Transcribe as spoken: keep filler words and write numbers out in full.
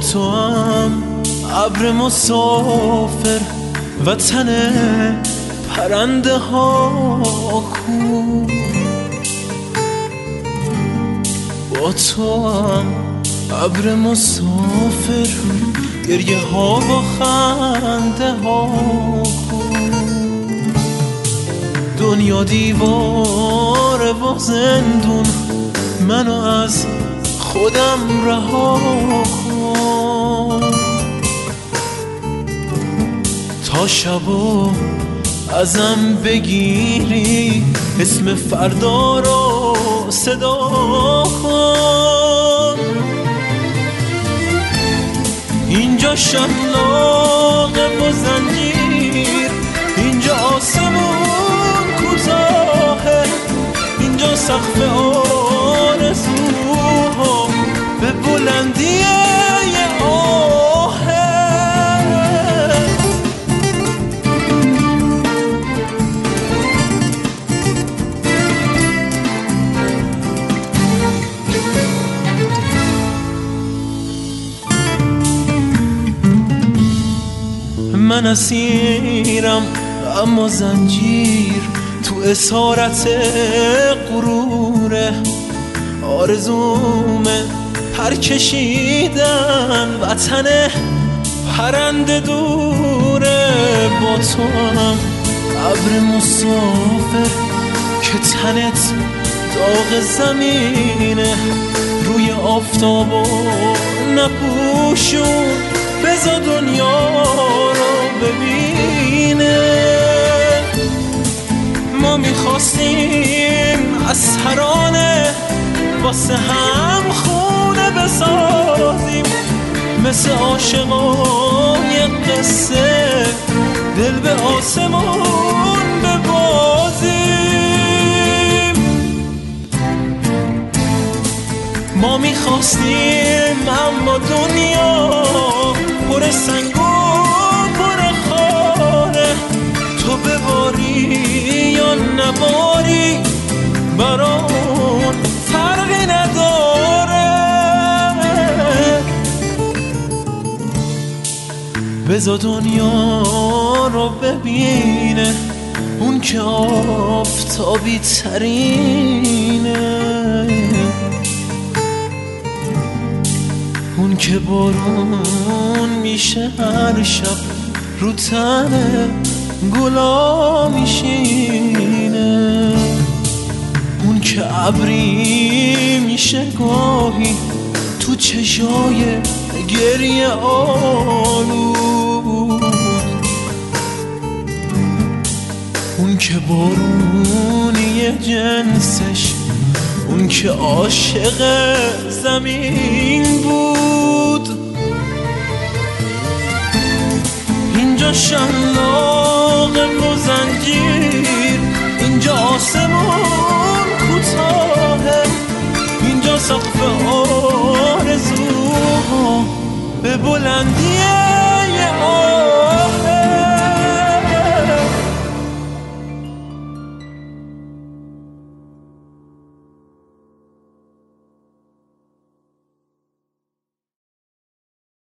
تو هم ابر مسافر وطن پرنده ها کو، با تو هم ابر مسافر گریه ها با خنده ها کو. دنیا دیواره و زندون، منو از خودم رها کن. تا شبو ازم بگیری اسم فردا رو صدا کن. اینجا شلاقه و زنجیر، اینجا آسمون کوتاهه، اینجا سقف آرزوها به بلندی یه آهه. من اسیرم اما زنجیر تو اسارت غروره، آرزومه پر کشیدن وطن پرنده دوره. با تو هم ابر مسافر که تنت داغ زمینه، روی آفتاب و نپوشون بذار دنیا رو ببینه. ما میخواستیم از ترانه واسه هم خونه بسازیم، مثل عاشقای قصه دل به آسمون ببازیم. ما میخواستیم اما دنیا پر سنگ و پر خاره، تو بباری یا نباری برامون فرقی نداره. بذار دنیا رو ببینه اون که آفتابی ترینه، اون که بارون میشه هر شب رو تن گلا میشینه، اون که ابری میشه گاهی تو چشای گریه آلود، اون که بارونی جنسش، اون که عاشق زمین بود. اینجا شلاق و زنجیر، اینجا آسمون کوتاهه، اینجا سقف آرزوها به بلندی